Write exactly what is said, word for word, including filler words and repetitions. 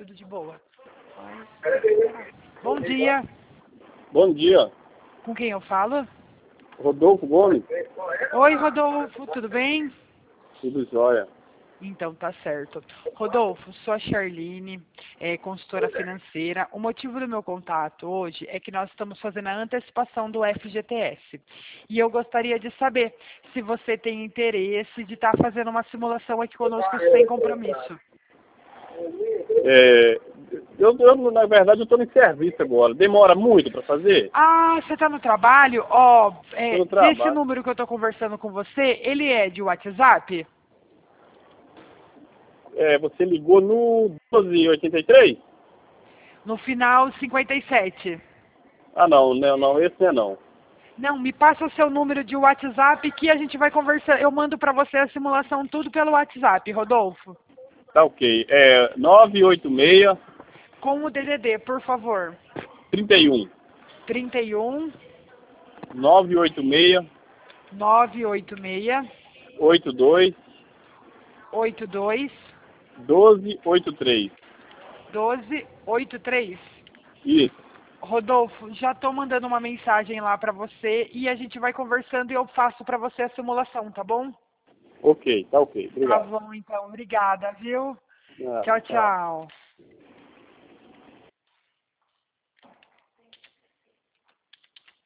tudo de boa. Bom dia. Bom dia. Com quem eu falo? Rodolfo Gomes. Oi, Rodolfo, tudo bem? Tudo jóia. Então, tá certo. Rodolfo, sou a Charline, é, consultora financeira. O motivo do meu contato hoje é que nós estamos fazendo a antecipação do F G T S. E eu gostaria de saber se você tem interesse de estar fazendo uma simulação aqui conosco sem compromisso. É, eu, eu, na verdade, eu estou em serviço agora. Demora muito para fazer? Ah, você está no trabalho? Ó, é, Tô no trabalho. esse número que eu estou conversando com você, ele é de WhatsApp? É, você ligou no doze oitenta e três? No final cinquenta e sete. Ah, não, não, não, esse não é não. Não, me passa o seu número de WhatsApp que a gente vai conversar. Eu mando para você a simulação tudo pelo WhatsApp, Rodolfo. Tá ok. É nove oito seis, Com o D D D, por favor. trinta e um. trinta e um, nove oito seis, nove oito seis, oito dois, oito dois, doze oitenta e três. doze oitenta e três. Isso. Rodolfo, já estou mandando uma mensagem lá para você e a gente vai conversando e eu faço para você a simulação, tá bom? Ok, tá ok. Tá Obrigado. bom, então. Obrigada, viu? Ah, Tchau, tchau. tchau.